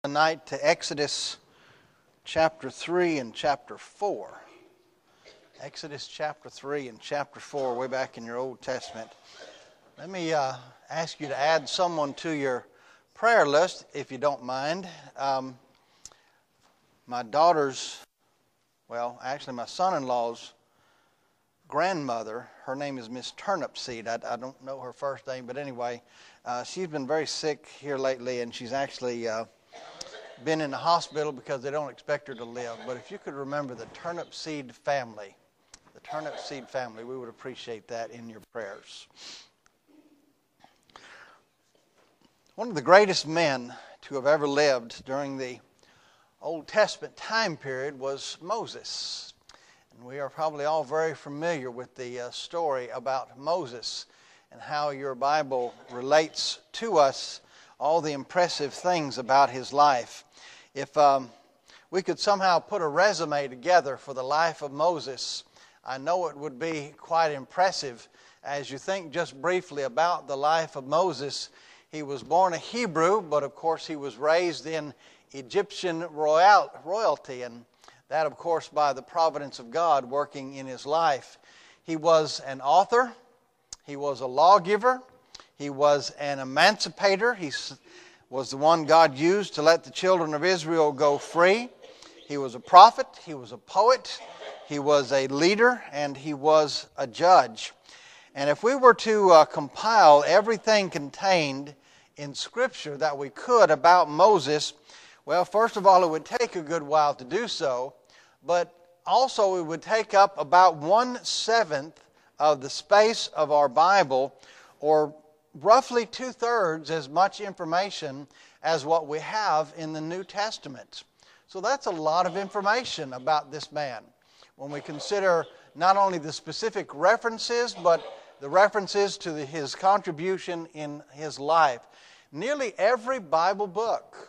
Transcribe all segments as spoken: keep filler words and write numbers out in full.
tonight to Exodus chapter three and chapter four. Exodus chapter three and chapter four, way back in your Old Testament. Let me uh, ask you to add someone to your prayer list, if you don't mind. Um, my daughter's, well, actually my son-in-law's grandmother, her name is Miss Turnipseed. I, I don't know her first name, but anyway, uh, she's been very sick here lately, and she's actually uh, been in the hospital because they don't expect her to live. But if you could remember the Turnipseed family, the Turnipseed family, we would appreciate that in your prayers. One of the greatest men to have ever lived during the Old Testament time period was Moses. And we are probably all very familiar with the uh, story about Moses and how your Bible relates to us all the impressive things about his life. If um, we could somehow put a resume together for the life of Moses, I know it would be quite impressive. As you think just briefly about the life of Moses, he was born a Hebrew, but of course he was raised in Egyptian royal, royalty, and that of course by the providence of God working in his life. He was an author, he was a lawgiver, he was an emancipator, he was the one God used to let the children of Israel go free. He was a prophet, he was a poet, he was a leader, and he was a judge. And if we were to uh, compile everything contained in Scripture that we could about Moses, well, first of all, it would take a good while to do so, but also it would take up about one-seventh of the space of our Bible, or roughly two-thirds as much information as what we have in the New Testament. So that's a lot of information about this man. When we consider not only the specific references, but the references to the, his contribution in his life. Nearly every Bible book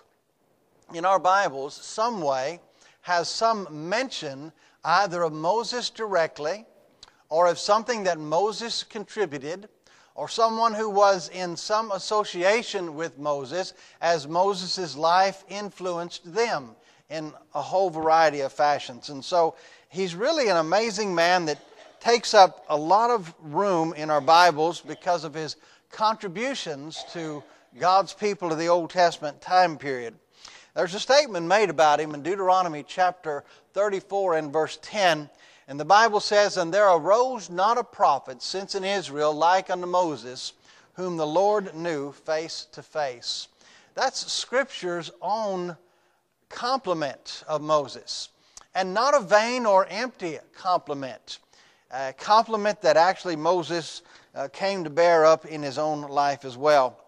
in our Bibles, some way, has some mention either of Moses directly, or of something that Moses contributed, or someone who was in some association with Moses as Moses' life influenced them in a whole variety of fashions. And so he's really an amazing man that takes up a lot of room in our Bibles because of his contributions to God's people of the Old Testament time period. There's a statement made about him in Deuteronomy chapter thirty-four and verse ten. And the Bible says, "And there arose not a prophet since in Israel like unto Moses, whom the Lord knew face to face." That's Scripture's own compliment of Moses. And not a vain or empty compliment. A compliment that actually Moses uh, came to bear up in his own life as well.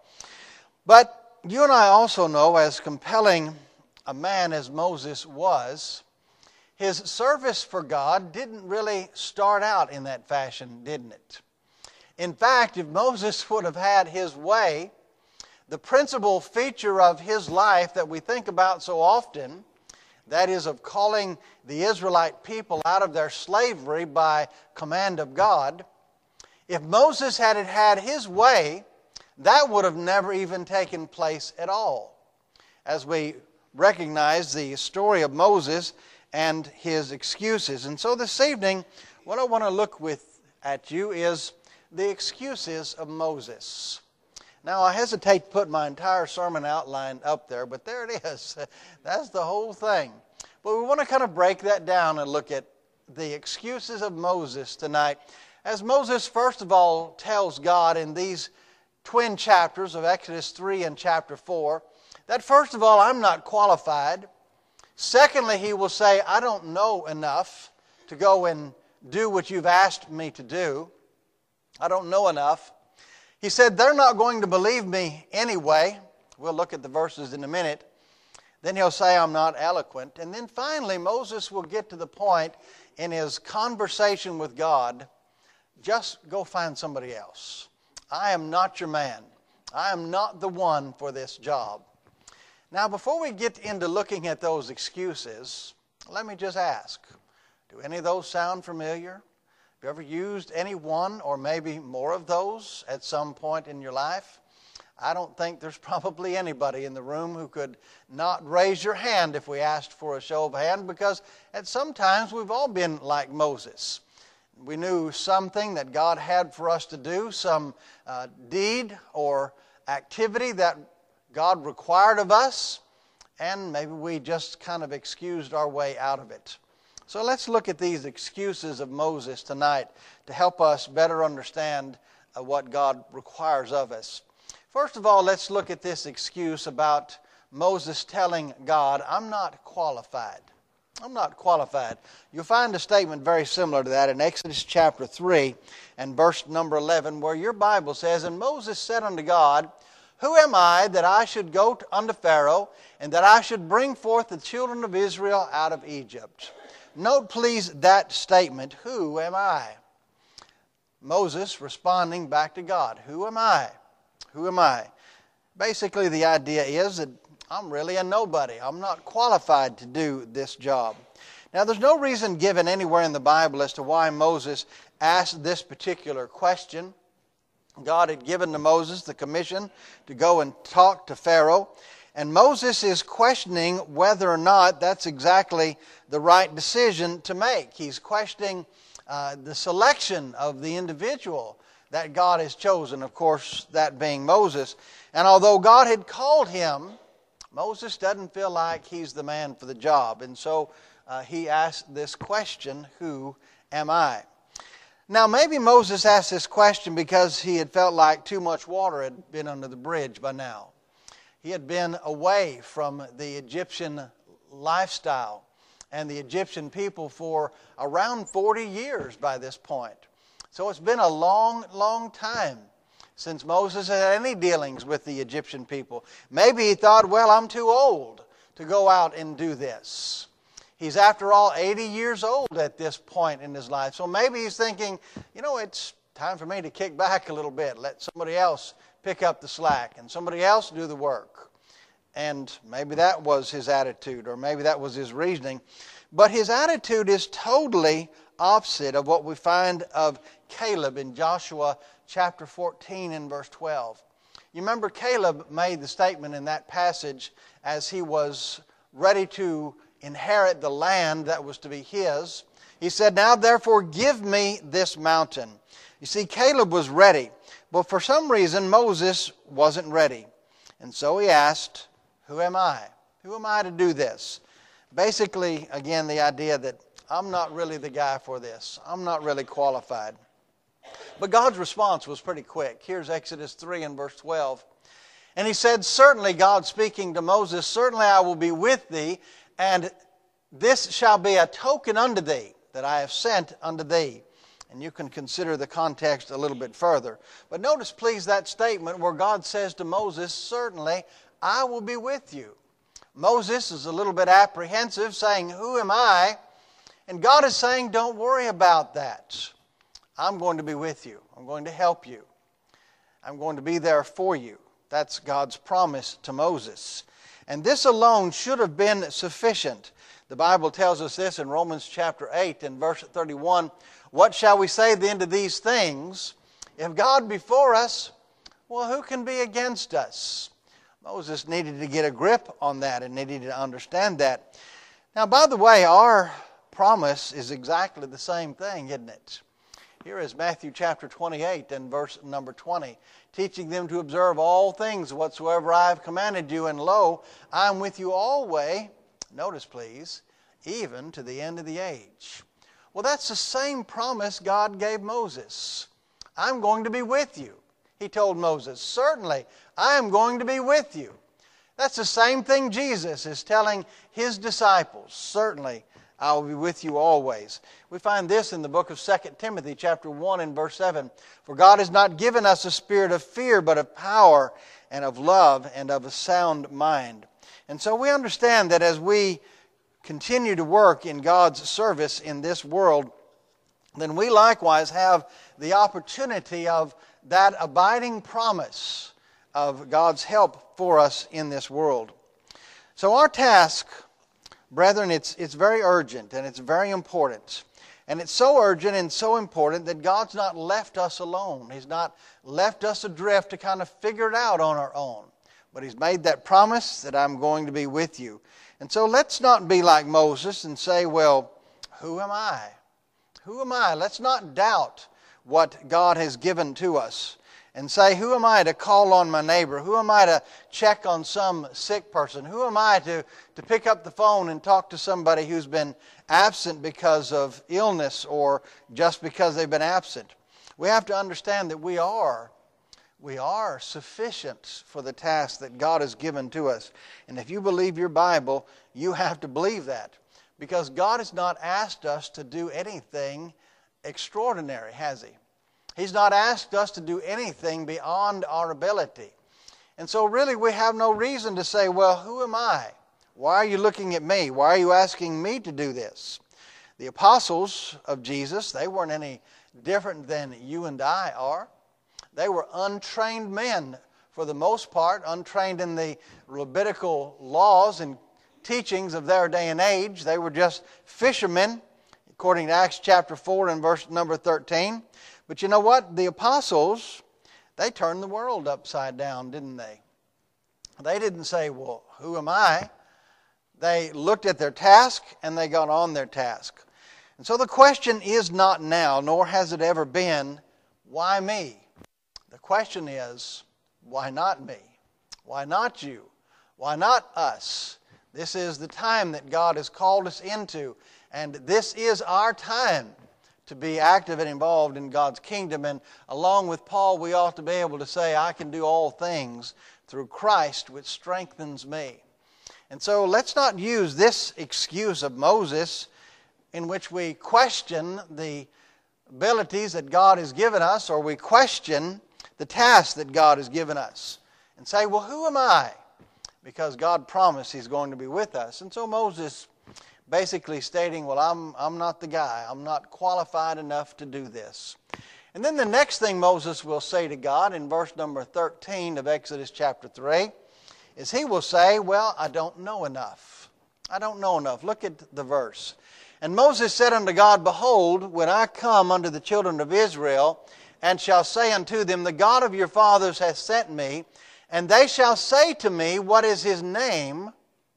But you and I also know, as compelling a man as Moses was, his service for God didn't really start out in that fashion, didn't it? In fact, if Moses would have had his way, the principal feature of his life that we think about so often, that is of calling the Israelite people out of their slavery by command of God, if Moses had had his way, that would have never even taken place at all. As we recognize the story of Moses and his excuses. And so this evening, what I want to look with at you is the excuses of Moses. Now, I hesitate to put my entire sermon outline up there, but there it is. That's the whole thing. But we want to kind of break that down and look at the excuses of Moses tonight. As Moses, first of all, tells God in these twin chapters of Exodus three and chapter four, that first of all, I'm not qualified. Secondly, he will say, I don't know enough to go and do what you've asked me to do. I don't know enough. He said, they're not going to believe me anyway. We'll look at the verses in a minute. Then he'll say, I'm not eloquent. And then finally, Moses will get to the point in his conversation with God, just go find somebody else. I am not your man. I am not the one for this job. Now, before we get into looking at those excuses, let me just ask, do any of those sound familiar? Have you ever used any one or maybe more of those at some point in your life? I don't think there's probably anybody in the room who could not raise your hand if we asked for a show of hand, because at some times we've all been like Moses. We knew something that God had for us to do, some uh, deed or activity that God required of us, and maybe we just kind of excused our way out of it. So let's look at these excuses of Moses tonight to help us better understand uh, what God requires of us. First of all, let's look at this excuse about Moses telling God, I'm not qualified. I'm not qualified. You'll find a statement very similar to that in Exodus chapter three and verse number eleven, where your Bible says, And Moses said unto God, Who am I that I should go unto Pharaoh, and that I should bring forth the children of Israel out of Egypt? Note please that statement, who am I? Moses responding back to God, who am I? Who am I? Basically, the idea is that I'm really a nobody. I'm not qualified to do this job. Now, there's no reason given anywhere in the Bible as to why Moses asked this particular question. God had given to Moses the commission to go and talk to Pharaoh, and Moses is questioning whether or not that's exactly the right decision to make. He's questioning uh, the selection of the individual that God has chosen, of course, that being Moses. And although God had called him, Moses doesn't feel like he's the man for the job. And so uh, he asked this question, who am I? Now, maybe Moses asked this question because he had felt like too much water had been under the bridge by now. He had been away from the Egyptian lifestyle and the Egyptian people for around forty years by this point. So it's been a long, long time since Moses had any dealings with the Egyptian people. Maybe he thought, well, I'm too old to go out and do this. He's, after all, eighty years old at this point in his life. So maybe he's thinking, you know, it's time for me to kick back a little bit. Let somebody else pick up the slack and somebody else do the work. And maybe that was his attitude, or maybe that was his reasoning. But his attitude is totally opposite of what we find of Caleb in Joshua chapter fourteen and verse twelve. You remember Caleb made the statement in that passage as he was ready to inherit the land that was to be his. He said, Now therefore give me this mountain. You see, Caleb was ready, but for some reason Moses wasn't ready. And so he asked, Who am I? Who am I to do this? Basically, again, the idea that I'm not really the guy for this. I'm not really qualified. But God's response was pretty quick. Here's Exodus three and verse twelve. And he said, Certainly, God speaking to Moses, Certainly I will be with thee, and this shall be a token unto thee that I have sent unto thee. And you can consider the context a little bit further. But notice, please, that statement where God says to Moses, Certainly I will be with you. Moses is a little bit apprehensive, saying, Who am I? And God is saying, Don't worry about that. I'm going to be with you. I'm going to help you. I'm going to be there for you. That's God's promise to Moses. And this alone should have been sufficient. The Bible tells us this in Romans chapter eight and verse thirty-one. What shall we say then to these things? If God be for us, well, who can be against us? Moses needed to get a grip on that and needed to understand that. Now, by the way, our promise is exactly the same thing, isn't it? Here is Matthew chapter twenty-eight and verse number twenty. Teaching them to observe all things whatsoever I have commanded you, and lo, I am with you always, notice please, even to the end of the age. Well, that's the same promise God gave Moses. I'm going to be with you. He told Moses, Certainly, I am going to be with you. That's the same thing Jesus is telling His disciples. Certainly, I will be with you always. We find this in the book of Second Timothy chapter one and verse seven. For God has not given us a spirit of fear, but of power and of love and of a sound mind. And so we understand that as we continue to work in God's service in this world, then we likewise have the opportunity of that abiding promise of God's help for us in this world. So our task, brethren, it's, it's very urgent and it's very important. And it's so urgent and so important that God's not left us alone. He's not left us adrift to kind of figure it out on our own. But He's made that promise that I'm going to be with you. And so let's not be like Moses and say, well, who am I? Who am I? Let's not doubt what God has given to us and say, who am I to call on my neighbor? Who am I to check on some sick person? Who am I to, to pick up the phone and talk to somebody who's been absent because of illness or just because they've been absent? We have to understand that we are, we are sufficient for the task that God has given to us. And if you believe your Bible, you have to believe that. Because God has not asked us to do anything extraordinary, has He? He's not asked us to do anything beyond our ability. And so really we have no reason to say, well, who am I? Why are you looking at me? Why are you asking me to do this? The apostles of Jesus, they weren't any different than you and I are. They were untrained men for the most part, untrained in the rabbinical laws and teachings of their day and age. They were just fishermen, according to Acts chapter four and verse number thirteen. But you know what? The apostles, they turned the world upside down, didn't they? They didn't say, well, who am I? They looked at their task and they got on their task. And so the question is not now, nor has it ever been, why me? The question is, why not me? Why not you? Why not us? This is the time that God has called us into, and this is our time to be active and involved in God's kingdom. And along with Paul, we ought to be able to say, I can do all things through Christ, which strengthens me. And so let's not use this excuse of Moses in which we question the abilities that God has given us, or we question the task that God has given us, and say, well, who am I? Because God promised He's going to be with us. And so Moses basically stating, well, I'm, I'm not the guy. I'm not qualified enough to do this. And then the next thing Moses will say to God in verse number thirteen of Exodus chapter three is he will say, well, I don't know enough. I don't know enough. Look at the verse. And Moses said unto God, behold, when I come unto the children of Israel, and shall say unto them, the God of your fathers hath sent me, and they shall say to me, what is His name?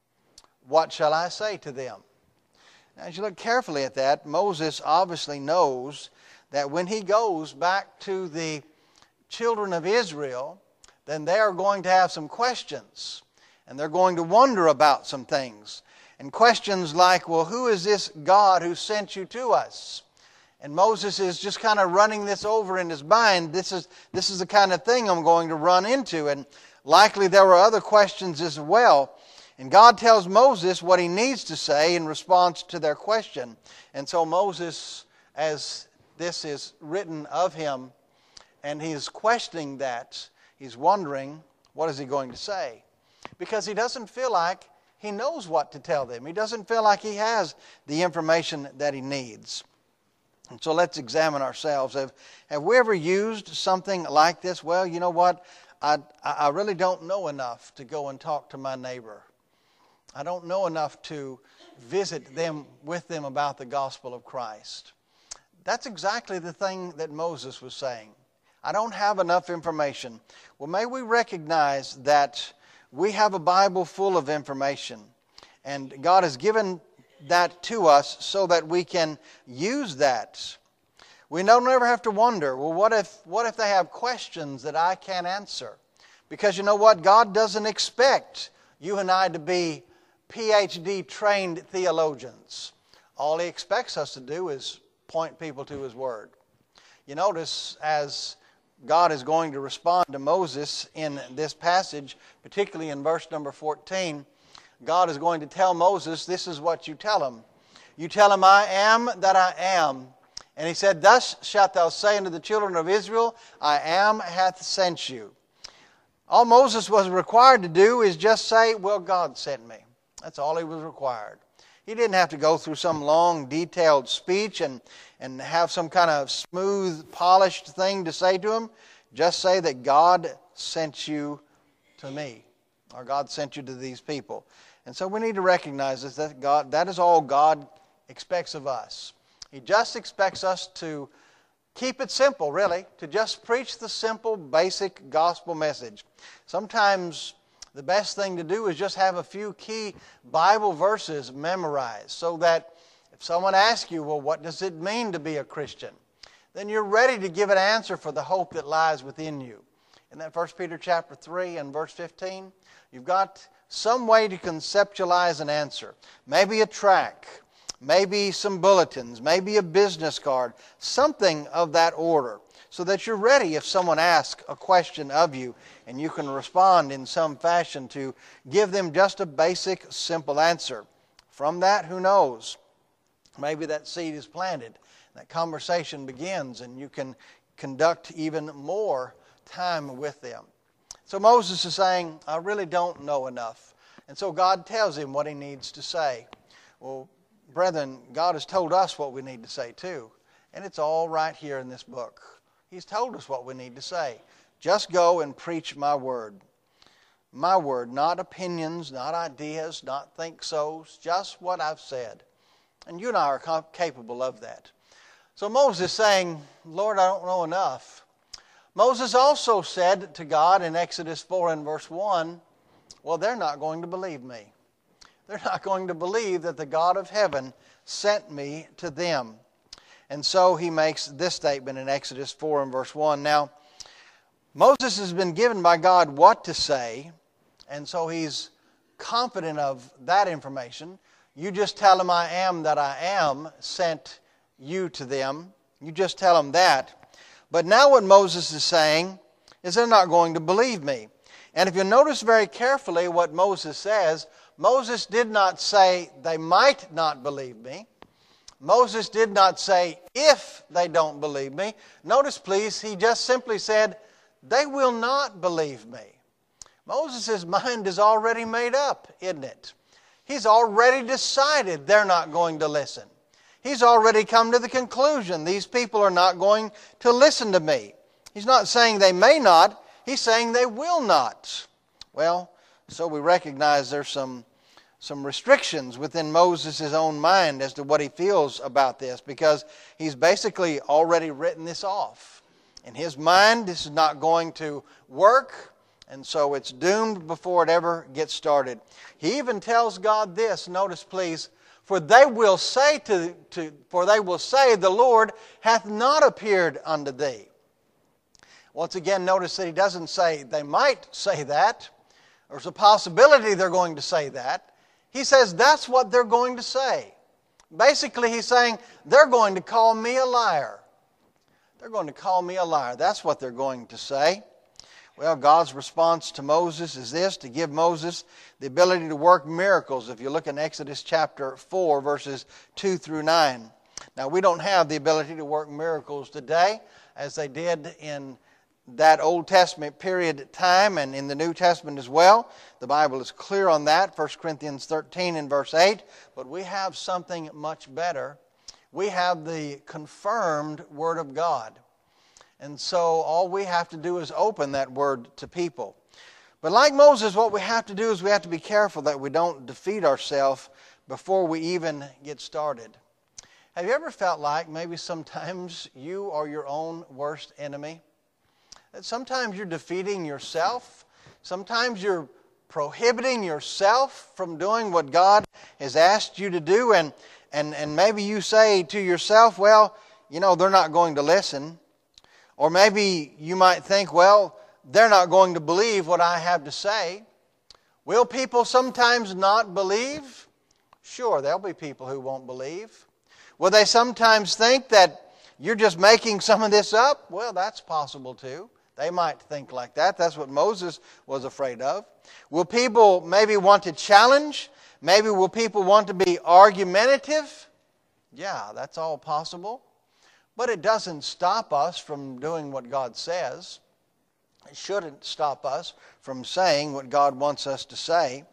What shall I say to them? Now, as you look carefully at that, Moses obviously knows that when he goes back to the children of Israel, then they are going to have some questions. And they're going to wonder about some things. And questions like, well, who is this God who sent you to us? And Moses is just kind of running this over in his mind. This is, this is the kind of thing I'm going to run into. And likely there were other questions as well. And God tells Moses what he needs to say in response to their question. And so Moses, as this is written of him, and he is questioning that, he's wondering, what is he going to say? Because he doesn't feel like he knows what to tell them. He doesn't feel like he has the information that he needs. And so let's examine ourselves. Have, have we ever used something like this? Well, you know what? I, I really don't know enough to go and talk to my neighbor. I don't know enough to visit them with them about the gospel of Christ. That's exactly the thing that Moses was saying. I don't have enough information. Well, may we recognize that we have a Bible full of information, and God has given that to us so that we can use that. We don't ever have to wonder, well, what if, what if they have questions that I can't answer? Because you know what? God doesn't expect you and I to be P H D trained theologians. All He expects us to do is point people to His Word. You notice as God is going to respond to Moses in this passage, particularly in verse number fourteen, God is going to tell Moses, this is what you tell him. You tell him, I am that I am. And He said, thus shalt thou say unto the children of Israel, I am hath sent you. All Moses was required to do is just say, well, God sent me. That's all he was required. He didn't have to go through some long, detailed speech and, and have some kind of smooth, polished thing to say to him. Just say that God sent you to me, or God sent you to these people. And so we need to recognize this, that God, that is all God expects of us. He just expects us to keep it simple, really, to just preach the simple, basic gospel message. Sometimes the best thing to do is just have a few key Bible verses memorized so that if someone asks you, well, what does it mean to be a Christian? Then you're ready to give an answer for the hope that lies within you. In that First Peter chapter three and verse fifteen, you've got some way to conceptualize an answer. Maybe a tract, maybe some bulletins, maybe a business card, something of that order, so that you're ready if someone asks a question of you and you can respond in some fashion to give them just a basic, simple answer. From that, who knows? Maybe that seed is planted, that conversation begins, and you can conduct even more time with them. So Moses is saying, I really don't know enough. And so God tells him what he needs to say. Well, brethren, God has told us what we need to say too. And it's all right here in this book. He's told us what we need to say. Just go and preach my word. My word, not opinions, not ideas, not think-sos, just what I've said. And you and I are capable of that. So Moses is saying, Lord, I don't know enough. Moses also said to God in Exodus four and verse one, well, they're not going to believe me. They're not going to believe that the God of heaven sent me to them. And so he makes this statement in Exodus four and verse one. Now, Moses has been given by God what to say, and so he's confident of that information. You just tell him I am that I am sent you to them. You just tell him that. But now what Moses is saying is they're not going to believe me. And if you notice very carefully what Moses says, Moses did not say they might not believe me. Moses did not say if they don't believe me. Notice please, he just simply said they will not believe me. Moses' mind is already made up, isn't it? He's already decided they're not going to listen. He's already come to the conclusion these people are not going to listen to me. He's not saying they may not. He's saying they will not. Well, so we recognize there's some, some restrictions within Moses' own mind as to what he feels about this, because he's basically already written this off. In his mind, this is not going to work, and so it's doomed before it ever gets started. He even tells God this, notice please, For they will say to, to for they will say, the Lord hath not appeared unto thee. Once again, notice that he doesn't say they might say that. There's a possibility they're going to say that. He says that's what they're going to say. Basically, he's saying they're going to call me a liar. They're going to call me a liar. That's what they're going to say. Well, God's response to Moses is this, to give Moses the ability to work miracles. If you look in Exodus chapter four, verses two through nine. Now, we don't have the ability to work miracles today as they did in that Old Testament period time and in the New Testament as well. The Bible is clear on that, First Corinthians thirteen and verse eight. But we have something much better. We have the confirmed Word of God. And so all we have to do is open that Word to people. But like Moses, what we have to do is we have to be careful that we don't defeat ourselves before we even get started. Have you ever felt like maybe sometimes you are your own worst enemy? That sometimes you're defeating yourself. Sometimes you're prohibiting yourself from doing what God has asked you to do. And, and, and maybe you say to yourself, well, you know, they're not going to listen. Or maybe you might think, well, they're not going to believe what I have to say. Will people sometimes not believe? Sure, there'll be people who won't believe. Will they sometimes think that you're just making some of this up? Well, that's possible too. They might think like that. That's what Moses was afraid of. Will people maybe want to challenge? Maybe will people want to be argumentative? Yeah, that's all possible. But it doesn't stop us from doing what God says. It shouldn't stop us from saying what God wants us to say.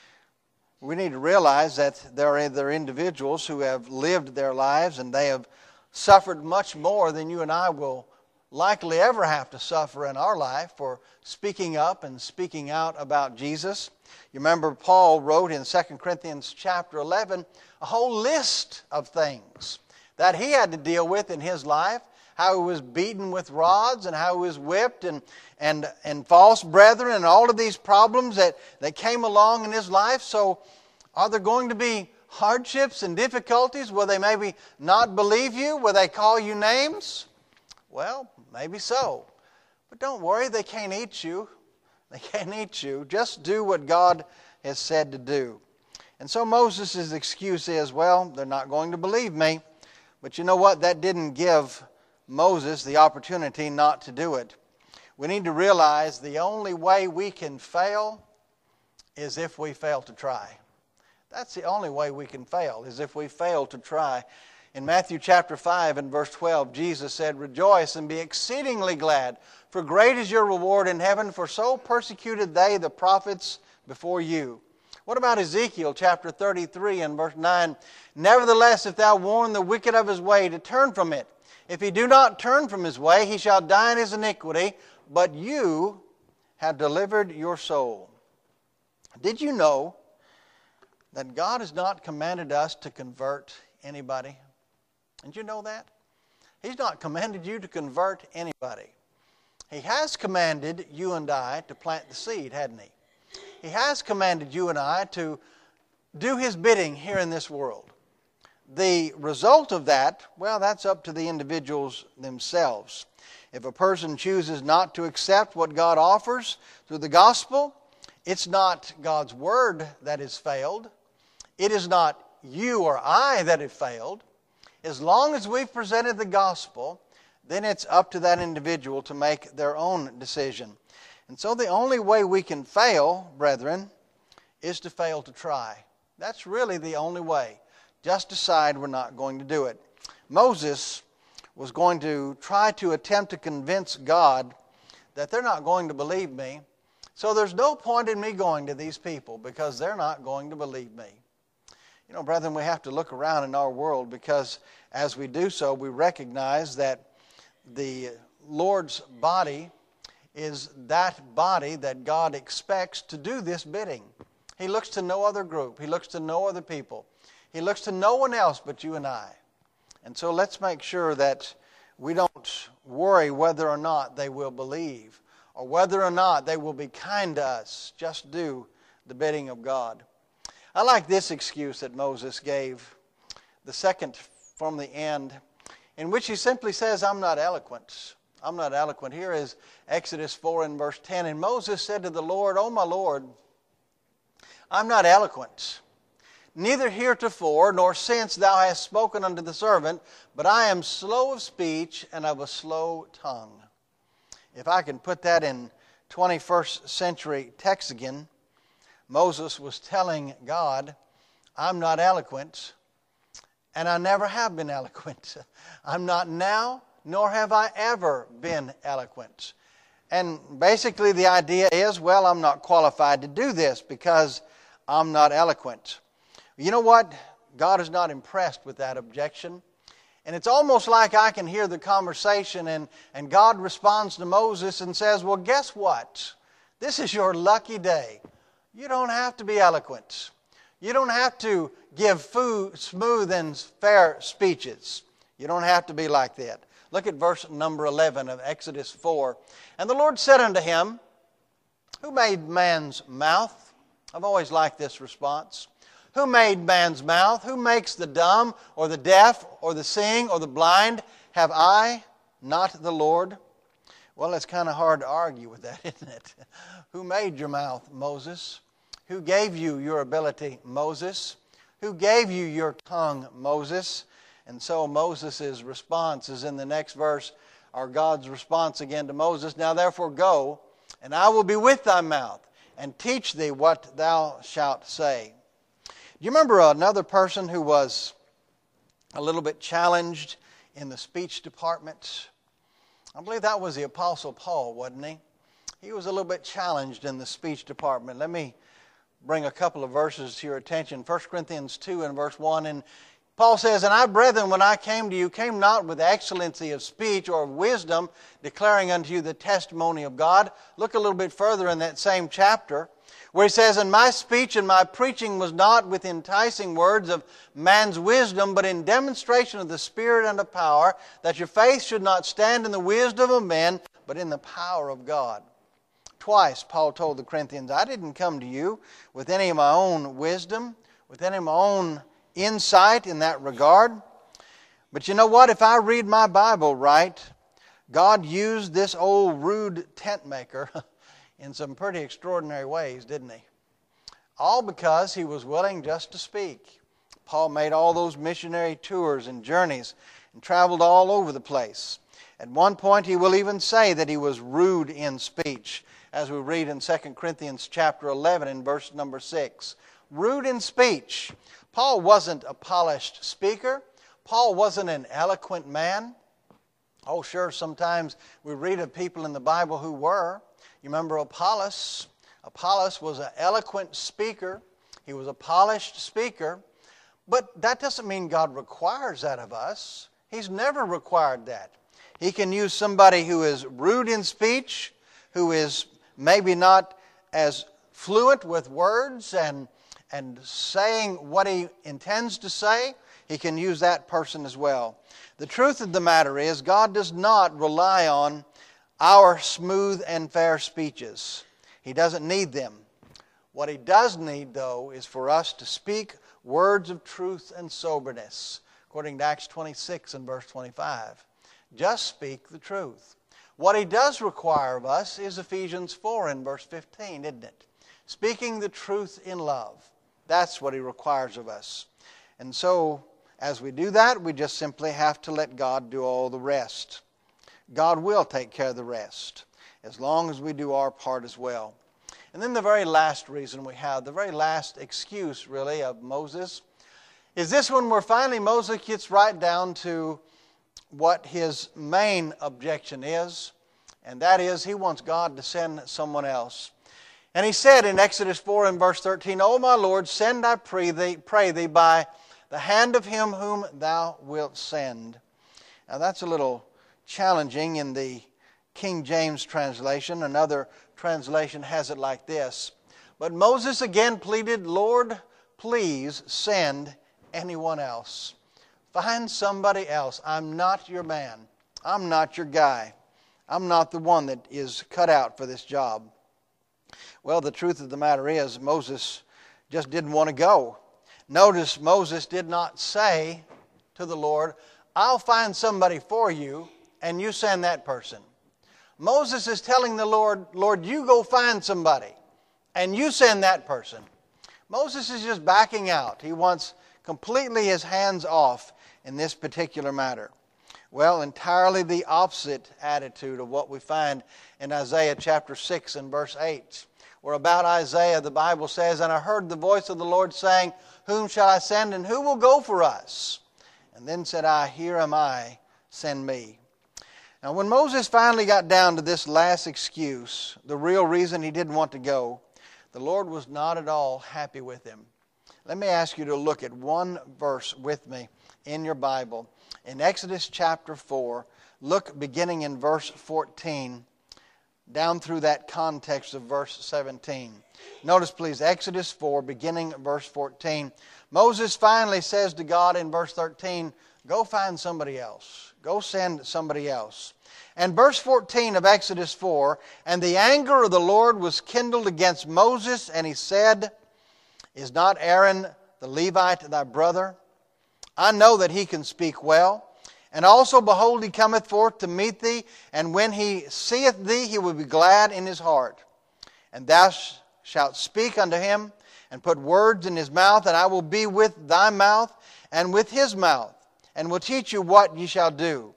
We need to realize that there are other individuals who have lived their lives and they have suffered much more than you and I will likely ever have to suffer in our life for speaking up and speaking out about Jesus. You remember Paul wrote in Second Corinthians chapter eleven a whole list of things that he had to deal with in his life, how he was beaten with rods and how he was whipped and, and, and false brethren and all of these problems that, that came along in his life. So are there going to be hardships and difficulties? Will they maybe not believe you? Will they call you names? Well, maybe so. But don't worry, they can't eat you. They can't eat you. Just do what God has said to do. And so Moses' excuse is, well, they're not going to believe me. But you know what? That didn't give Moses the opportunity not to do it. We need to realize the only way we can fail is if we fail to try. That's the only way we can fail, is if we fail to try. In Matthew chapter five and verse twelve, Jesus said, "Rejoice and be exceedingly glad, for great is your reward in heaven, for so persecuted they the prophets before you." What about Ezekiel chapter thirty-three and verse nine? "Nevertheless, if thou warn the wicked of his way to turn from it, if he do not turn from his way, he shall die in his iniquity, but you have delivered your soul." Did you know that God has not commanded us to convert anybody? Did you know that? He's not commanded you to convert anybody. He has commanded you and I to plant the seed, hadn't he? He has commanded you and I to do His bidding here in this world. The result of that, well, that's up to the individuals themselves. If a person chooses not to accept what God offers through the gospel, it's not God's word that has failed. It is not you or I that have failed. As long as we've presented the gospel, then it's up to that individual to make their own decision. And so the only way we can fail, brethren, is to fail to try. That's really the only way. Just decide we're not going to do it. Moses was going to try to attempt to convince God that they're not going to believe me. So there's no point in me going to these people because they're not going to believe me. You know, brethren, we have to look around in our world because as we do so, we recognize that the Lord's body is that body that God expects to do this bidding. He looks to no other group. He looks to no other people. He looks to no one else but you and I. And so let's make sure that we don't worry whether or not they will believe or whether or not they will be kind to us. Just do the bidding of God. I like this excuse that Moses gave, the second from the end, in which he simply says, I'm not eloquent. I'm not eloquent. Here is Exodus four and verse ten. And Moses said to the Lord, O my Lord, I'm not eloquent, neither heretofore nor since thou hast spoken unto the servant, but I am slow of speech and of a slow tongue. If I can put that in twenty-first century text again, Moses was telling God, I'm not eloquent, and I never have been eloquent. I'm not now, nor have I ever been eloquent. And basically the idea is, well, I'm not qualified to do this because I'm not eloquent. You know what? God is not impressed with that objection. And it's almost like I can hear the conversation and, and God responds to Moses and says, well, guess what? This is your lucky day. You don't have to be eloquent. You don't have to give food, smooth and fair speeches. You don't have to be like that. Look at verse number eleven of Exodus four. And the Lord said unto him, who made man's mouth? I've always liked this response. Who made man's mouth? Who makes the dumb or the deaf or the seeing or the blind? Have I, not the Lord? Well, it's kind of hard to argue with that, isn't it? Who made your mouth, Moses? Who gave you your ability, Moses? Who gave you your tongue, Moses? And so Moses' response is in the next verse, or God's response again to Moses. Now therefore go, and I will be with thy mouth, and teach thee what thou shalt say. Do you remember another person who was a little bit challenged in the speech department? I believe that was the Apostle Paul, wasn't he? He was a little bit challenged in the speech department. Let me bring a couple of verses to your attention. First Corinthians two and verse one. And Paul says, and I, brethren, when I came to you, came not with excellency of speech or of wisdom, declaring unto you the testimony of God. Look a little bit further in that same chapter. where he says, "And my speech and my preaching was not with enticing words of man's wisdom, but in demonstration of the Spirit and of power, that your faith should not stand in the wisdom of men, but in the power of God." Twice Paul told the Corinthians, "I didn't come to you with any of my own wisdom, with any of my own insight in that regard. But you know what? If I read my Bible right, God used this old rude tent maker in some pretty extraordinary ways, didn't he? All because he was willing just to speak. Paul made all those missionary tours and journeys and traveled all over the place. At one point he will even say that he was rude in speech, as we read in Second Corinthians chapter eleven in verse number six. Rude in speech. Paul wasn't a polished speaker. Paul wasn't an eloquent man. Oh, sure, sometimes we read of people in the Bible who were. You remember Apollos? Apollos was an eloquent speaker. He was a polished speaker. But that doesn't mean God requires that of us. He's never required that. He can use somebody who is rude in speech, who is maybe not as fluent with words and, and saying what he intends to say. He can use that person as well. The truth of the matter is, God does not rely on our smooth and fair speeches. He doesn't need them. What He does need, though, is for us to speak words of truth and soberness, according to Acts twenty-six and verse twenty-five. Just speak the truth. What He does require of us is Ephesians four and verse fifteen, isn't it? Speaking the truth in love. That's what He requires of us. And so, as we do that, we just simply have to let God do all the rest. God will take care of the rest, as long as we do our part as well. And then the very last reason we have, the very last excuse, really, of Moses, is this one where finally Moses gets right down to what his main objection is, and that is he wants God to send someone else. And he said in Exodus four and verse thirteen, "O my Lord, send, I pray thee, pray thee by the hand of him whom thou wilt send." Now that's a little challenging in the King James translation. Another translation has it like this: "But Moses again pleaded, Lord, please send anyone else. Find somebody else. I'm not your man. I'm not your guy. I'm not the one that is cut out for this job." Well, the truth of the matter is, Moses just didn't want to go. Notice Moses did not say to the Lord, "I'll find somebody for you, and you send that person." Moses is telling the Lord, "Lord, you go find somebody, and you send that person." Moses is just backing out. He wants completely his hands off in this particular matter. Well, entirely the opposite attitude of what we find in Isaiah chapter six and verse eight. Where about Isaiah the Bible says, "And I heard the voice of the Lord saying, Whom shall I send, and who will go for us? And then said I, Here am I, send me." Now when Moses finally got down to this last excuse, the real reason he didn't want to go, the Lord was not at all happy with him. Let me ask you to look at one verse with me in your Bible. In Exodus chapter four, look beginning in verse fourteen, down through that context of verse seventeen. Notice please, Exodus four, beginning at verse fourteen. Moses finally says to God in verse thirteen, "Go find somebody else. Go send somebody else." And verse fourteen of Exodus four, "And the anger of the Lord was kindled against Moses, and he said, Is not Aaron the Levite thy brother? I know that he can speak well. And also, behold, he cometh forth to meet thee, and when he seeth thee, he will be glad in his heart. And thou shalt speak unto him, and put words in his mouth, and I will be with thy mouth, and with his mouth, and will teach you what ye shall do.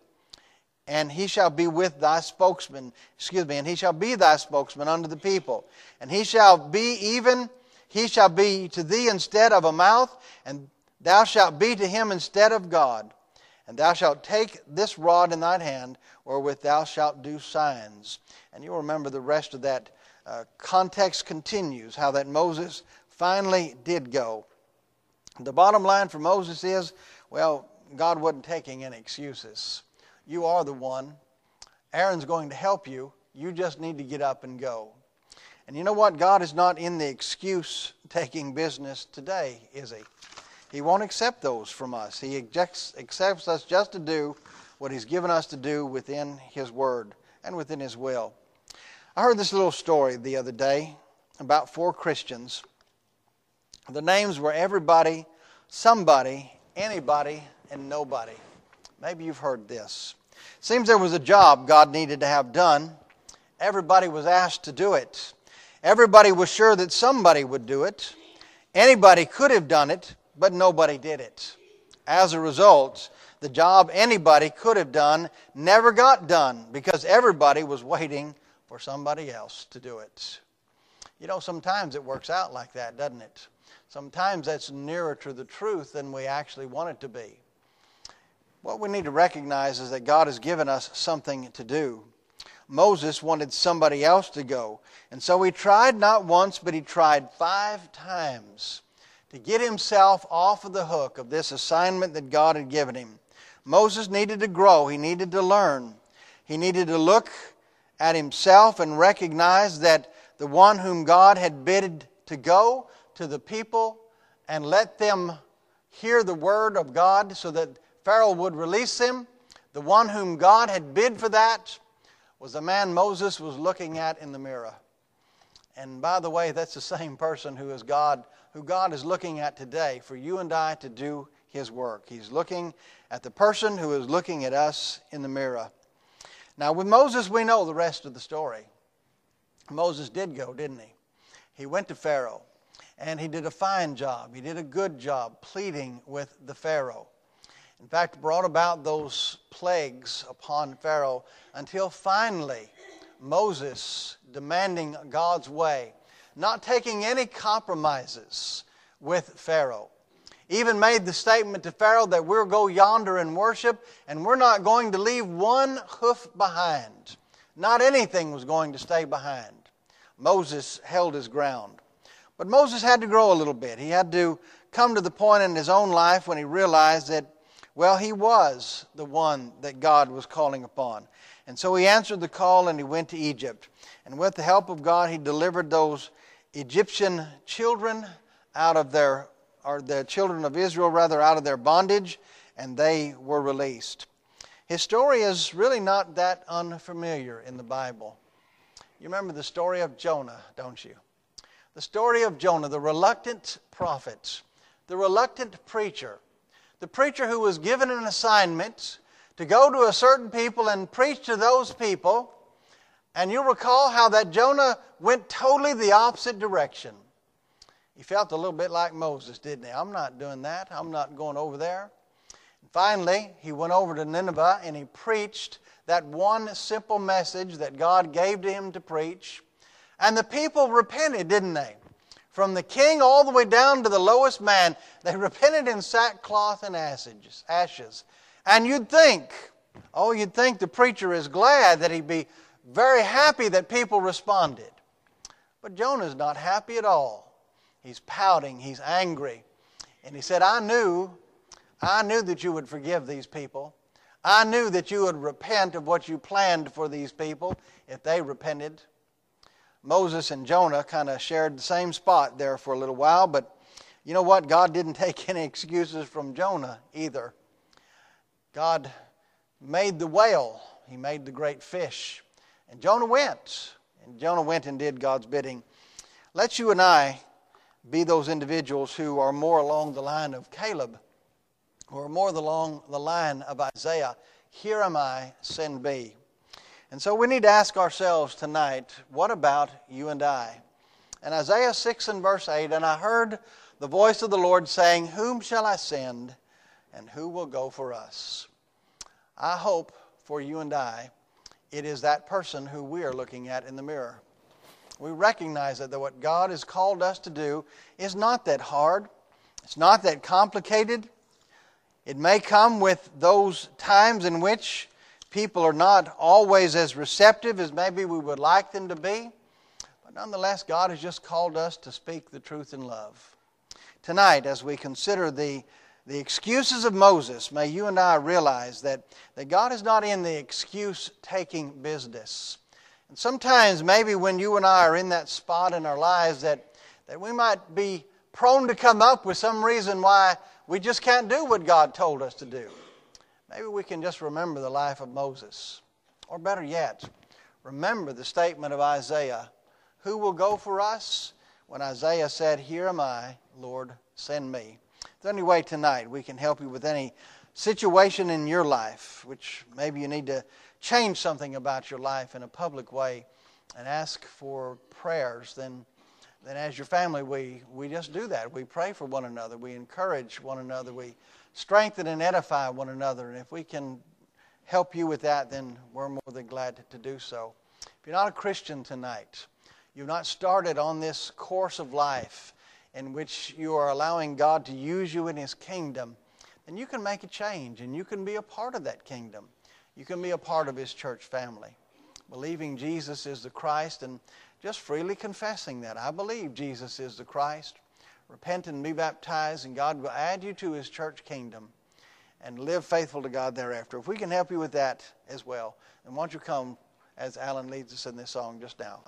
And he shall be with thy spokesman, excuse me, and he shall be thy spokesman unto the people. And he shall be even, he shall be to thee instead of a mouth, and thou shalt be to him instead of God. And thou shalt take this rod in thine hand, wherewith thou shalt do signs." And you'll remember the rest of that uh, context continues, how that Moses finally did go. The bottom line for Moses is, well, God wasn't taking any excuses. You are the one. Aaron's going to help you. You just need to get up and go. And you know what? God is not in the excuse-taking business today, is He? He won't accept those from us. He accepts, accepts us just to do what He's given us to do within His Word and within His will. I heard this little story the other day about four Christians. The names were everybody, somebody, anybody, and nobody. Maybe you've heard this. It seems there was a job God needed to have done. Everybody was asked to do it. Everybody was sure that somebody would do it. Anybody could have done it, but nobody did it. As a result, the job anybody could have done never got done because everybody was waiting for somebody else to do it. You know, sometimes it works out like that, doesn't it? Sometimes that's nearer to the truth than we actually want it to be. What we need to recognize is that God has given us something to do. Moses wanted somebody else to go. And so he tried not once, but he tried five times to get himself off of the hook of this assignment that God had given him. Moses needed to grow. He needed to learn. He needed to look at himself and recognize that the one whom God had bid to go to the people and let them hear the word of God so that Pharaoh would release them, the one whom God had bid for that was the man Moses was looking at in the mirror. And by the way, that's the same person who is God, who God is looking at today for you and I to do His work. He's looking at the person who is looking at us in the mirror. Now with Moses, we know the rest of the story. Moses did go, didn't he? He went to Pharaoh, and he did a fine job. He did a good job pleading with the Pharaoh. In fact, brought about those plagues upon Pharaoh until finally Moses, demanding God's way, not taking any compromises with Pharaoh, even made the statement to Pharaoh that we'll go yonder and worship, and we're not going to leave one hoof behind. Not anything was going to stay behind. Moses held his ground. But Moses had to grow a little bit. He had to come to the point in his own life when he realized that, well, he was the one that God was calling upon. And so he answered the call and he went to Egypt. And with the help of God, he delivered those Egyptian children out of their, or the children of Israel rather, out of their bondage, and they were released. His story is really not that unfamiliar in the Bible. You remember the story of Jonah, don't you? The story of Jonah, the reluctant prophet, the reluctant preacher, the preacher who was given an assignment to go to a certain people and preach to those people. And you recall how that Jonah went totally the opposite direction. He felt a little bit like Moses, didn't he? I'm not doing that. I'm not going over there. And finally, he went over to Nineveh and he preached that one simple message that God gave to him to preach. And the people repented, didn't they? From the king all the way down to the lowest man, they repented in sackcloth and ashes. And you'd think, oh, you'd think the preacher is glad that he'd be very happy that people responded. But Jonah's not happy at all. He's pouting, he's angry. And he said, I knew, I knew that you would forgive these people. I knew that you would repent of what you planned for these people if they repented. Moses and Jonah kind of shared the same spot there for a little while, but you know what? God didn't take any excuses from Jonah either. God made the whale. He made the great fish. And Jonah went. And Jonah went and did God's bidding. Let you and I be those individuals who are more along the line of Caleb, who are more along the line of Isaiah. Here am I, send me. And so we need to ask ourselves tonight, what about you and I? And Isaiah six and verse eight, and I heard the voice of the Lord saying, whom shall I send, and who will go for us? I hope for you and I, it is that person who we are looking at in the mirror. We recognize that what God has called us to do is not that hard. It's not that complicated. It may come with those times in which people are not always as receptive as maybe we would like them to be. But nonetheless, God has just called us to speak the truth in love. Tonight, as we consider the, the excuses of Moses, may you and I realize that, that God is not in the excuse-taking business. And sometimes maybe when you and I are in that spot in our lives that, that we might be prone to come up with some reason why we just can't do what God told us to do. Maybe we can just remember the life of Moses. Or better yet, remember the statement of Isaiah, who will go for us? When Isaiah said, here am I, Lord, send me. Is there any way tonight we can help you with any situation in your life, which maybe you need to change something about your life in a public way and ask for prayers, then, then as your family, we, we just do that. We pray for one another. We encourage one another. We strengthen and edify one another. And if we can help you with that, then we're more than glad to do so. If you're not a Christian tonight, you've not started on this course of life in which you are allowing God to use you in His kingdom, then you can make a change and you can be a part of that kingdom. You can be a part of His church family, believing Jesus is the Christ and just freely confessing that. I believe Jesus is the Christ. Repent and be baptized, and God will add you to His church kingdom and live faithful to God thereafter. If we can help you with that as well, then why don't you come as Alan leads us in this song just now.